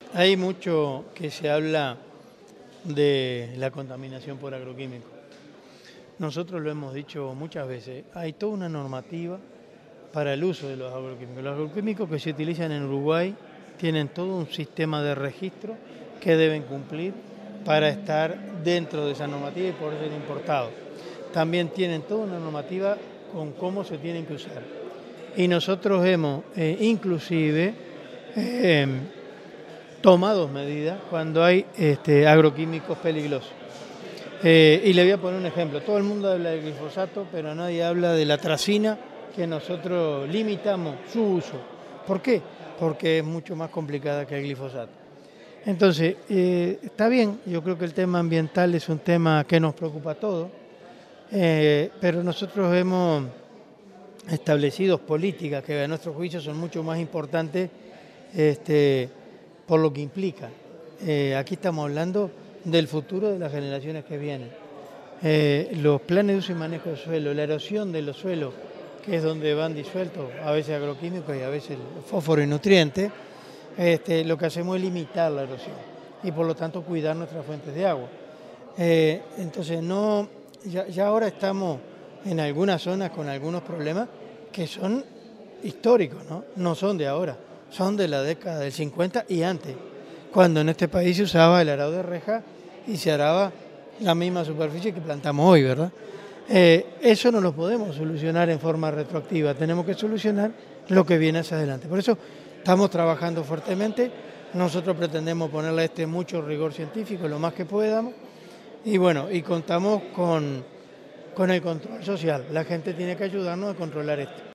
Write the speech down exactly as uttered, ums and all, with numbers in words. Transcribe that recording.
Hay mucho que se habla de la contaminación por agroquímicos. Nosotros lo hemos dicho muchas veces, hay toda una normativa para el uso de los agroquímicos. Los agroquímicos que se utilizan en Uruguay tienen todo un sistema de registro que deben cumplir para estar dentro de esa normativa y poder ser importados. También tienen toda una normativa con cómo se tienen que usar. Y nosotros hemos eh, inclusive eh, tomado medidas cuando hay este, agroquímicos peligrosos. Eh, y le voy a poner un ejemplo. Todo el mundo habla del glifosato, pero nadie habla de la atracina, que nosotros limitamos su uso. ¿Por qué? Porque es mucho más complicada que el glifosato. Entonces, eh, está bien, yo creo que el tema ambiental es un tema que nos preocupa a todos, eh, pero nosotros hemos establecido políticas que a nuestro juicio son mucho más importantes este, por lo que implica. Eh, aquí estamos hablando del futuro de las generaciones que vienen. Eh, los planes de uso y manejo del suelo, la erosión de los suelos, que es donde van disueltos a veces agroquímicos y a veces fósforo y nutrientes, este, lo que hacemos es limitar la erosión y por lo tanto cuidar nuestras fuentes de agua. Eh, entonces no, ya, ya ahora estamos en algunas zonas con algunos problemas que son históricos, ¿no? No son de ahora, son de la década del cincuenta y antes, cuando en este país se usaba el arado de reja y se araba la misma superficie que plantamos hoy, ¿verdad? Eh, eso no lo podemos solucionar en forma retroactiva, tenemos que solucionar lo que viene hacia adelante. Por eso estamos trabajando fuertemente, nosotros pretendemos ponerle a este mucho rigor científico, lo más que podamos, y bueno, y contamos con, con el control social. La gente tiene que ayudarnos a controlar esto.